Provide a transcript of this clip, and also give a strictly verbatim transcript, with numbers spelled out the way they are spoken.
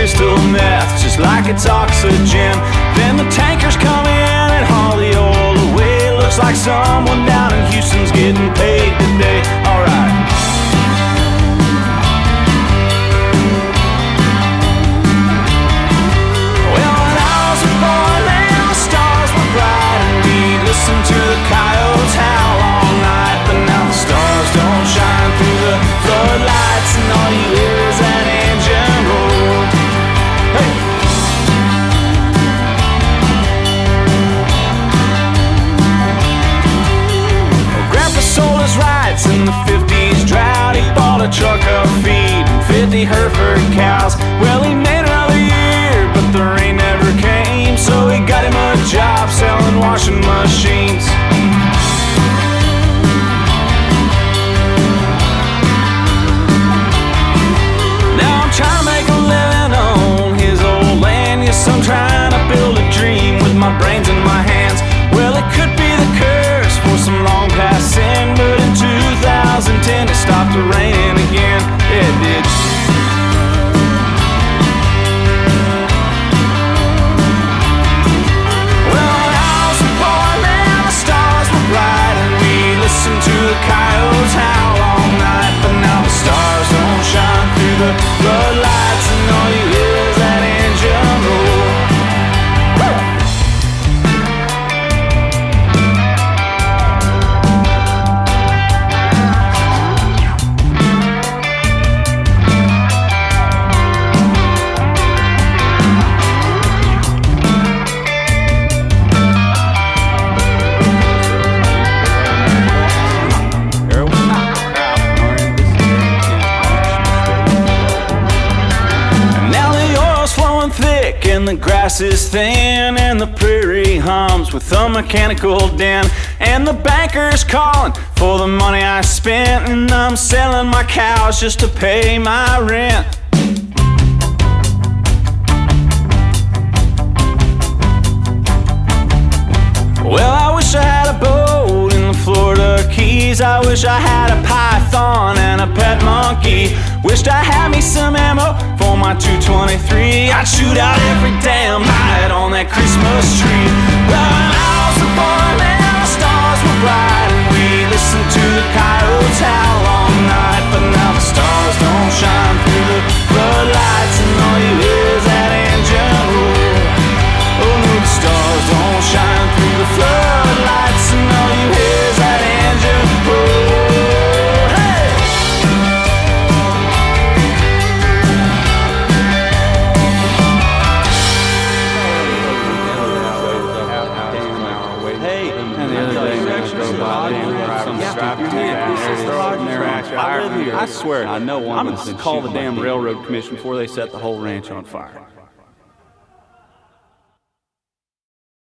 crystal meth, just like it's oxygen. Then the tankers come in and haul the oil away. Looks like someone down in Houston's getting paid today. Alright. Well, when I was a boy, man, the stars were bright, and we'd listen to the coyotes howl all night. But now the stars don't shine through the floodlights, and all you hear is that engine roar. Hey! Well, Grandpa sold his rights in the fifties drought. He bought a truck of feed and fifty Hereford cows. Well, he made another year, but the rain never came, so he got him a job selling washing machines. Trying to make a living on his old land. Yes, I'm trying to build a dream with my brains in my hands. Well, it could be the curse for some long past sin, but in two thousand ten it stopped raining again. It did. Well, when I was a boy, man, the stars were bright, and we listened to the coyotes howl all night. But now the stars don't shine through the floodlights, and all you hear is that engine roar. And the grass is thin, and the prairie hums with a mechanical den, and the banker's calling for the money I spent, and I'm selling my cows just to pay my rent. Well, I wish I had a boat in the Florida Keys. I wish I had a python and a pet monkey. Wished I had me some ammo for my two twenty-three. I'd shoot out every damn night on that Christmas tree. Well, when I was a boy, man, the stars were bright, and we listened to the coyotes howl all night. But now the stars don't shine through the floodlights, and all you hear is that engine roar. Oh no, the stars don't shine through the floodlights, and all you hear is that engine roar. I swear, I know one. I'm gonna call the damn railroad commission before they set the whole ranch on fire.